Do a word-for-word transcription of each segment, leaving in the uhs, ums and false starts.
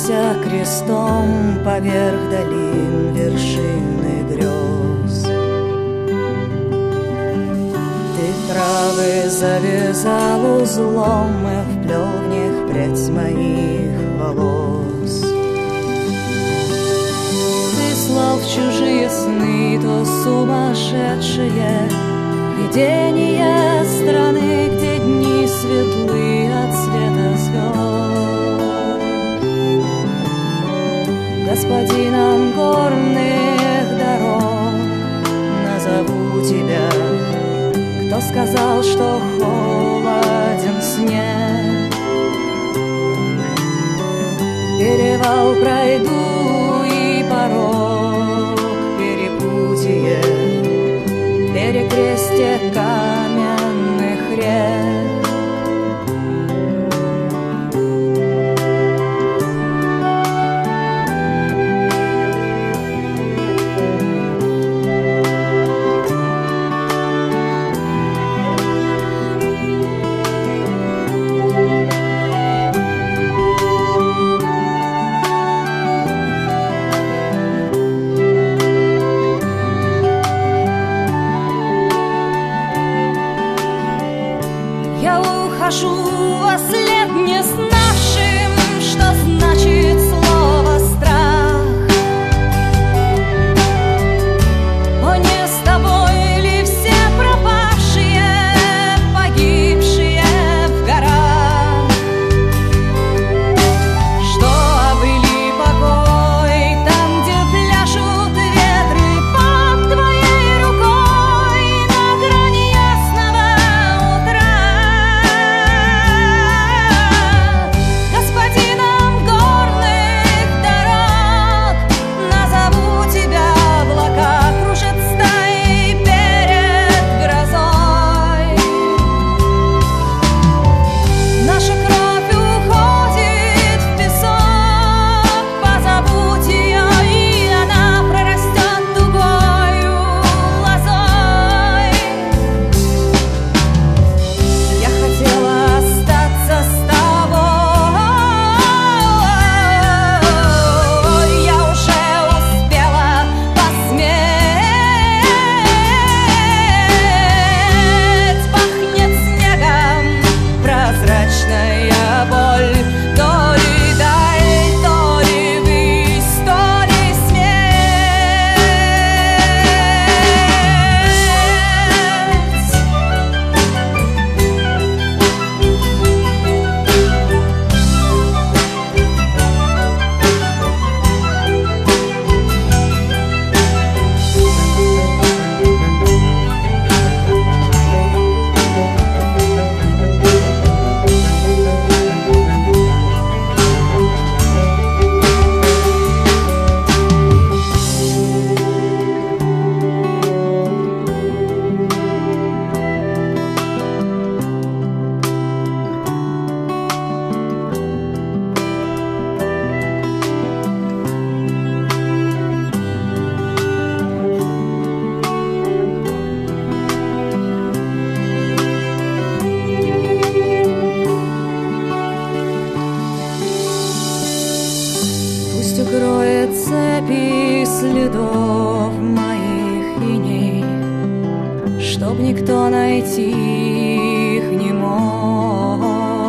Поднимемся крестом поверх долин вершины грез. Ты травы завязал узлом и вплел в них прядь моих волос. Ты слал в чужие сны то сумасшедшие видения страны, где дни светлы от света звезд. Господином горных дорог назову тебя. Кто сказал, что холоден снег? Перевал пройду и порог, перепутье, перекрестье каменных рек. Я ухожу во след не знавшим, что значит слово страх. О, не с тобой ли все пропавшие, погибшие в горах, что обрели покой там, где пляшут ветры под твоей рукой на грани ясного утра? Господином горных дорог назову тебя. Облака кружат стаи перед грозой. Наша кровь уходит в песок, позабудь ее, и она прорастет дугою лозой. Я хотела остаться с тобой, я уже успела посметь. Пахнет снегом прозрачная боль, то ли даль, то ли высь, то ли смерть. Пусть укроет цепи следов моих иней, чтоб никто найти их не мог.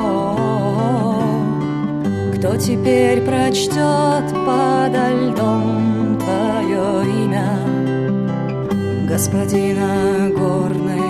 Кто теперь прочтет подо льдом твое имя, господина горной